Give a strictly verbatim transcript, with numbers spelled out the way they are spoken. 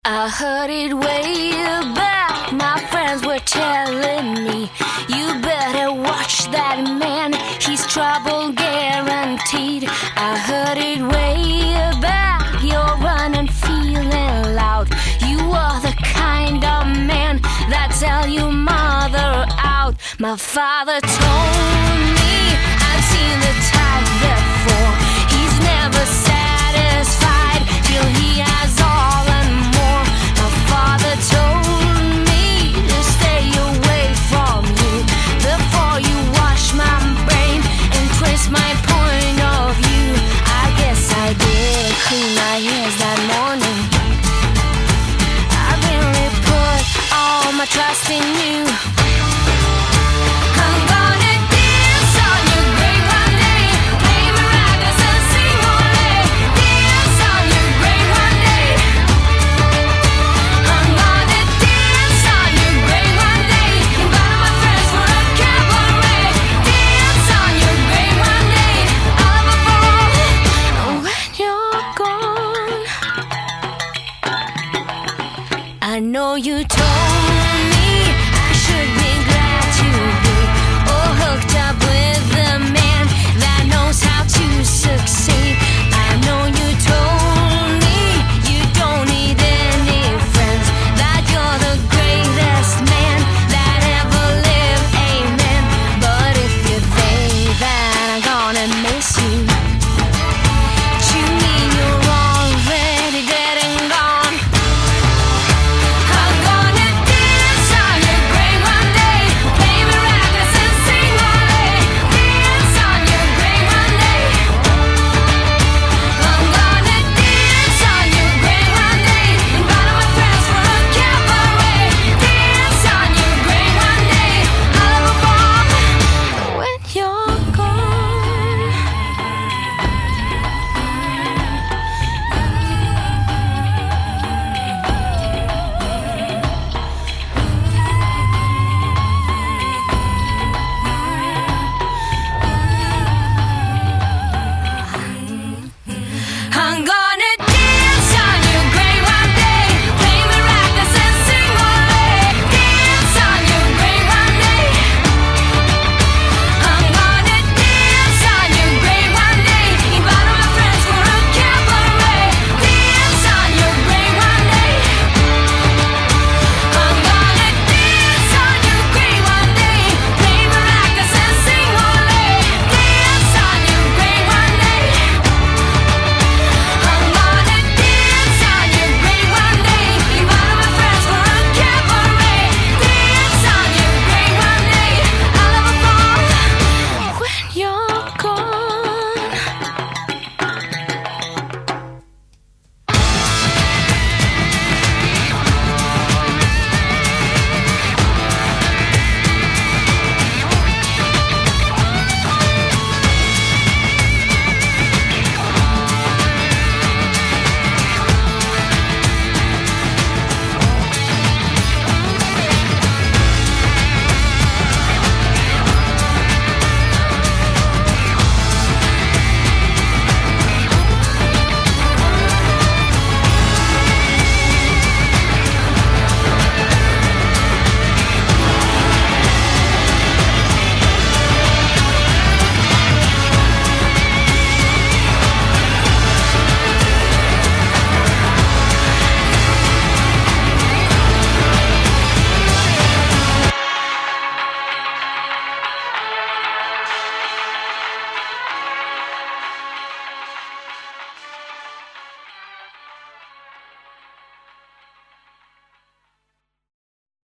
I heard it way back, my friends were telling me, you better watch that man, he's trouble guaranteed. I heard it way back, you're running feeling loud, you are the kind of man that tell your mother out. My father told me I've seen the type before, he's never satisfied till he has all and more. My father told me to stay away from you before you wash my brain and twist my point of view. I guess I did clean my ears that morning. I really put all my trust in you. I'm gonna dance on your grave one day, play maracas and sing ole. Dance on your grave one day. I'm gonna dance on your grave one day, invite my friends for a cabaret. Dance on your grave one day, I'll be born when you're gone. I know you told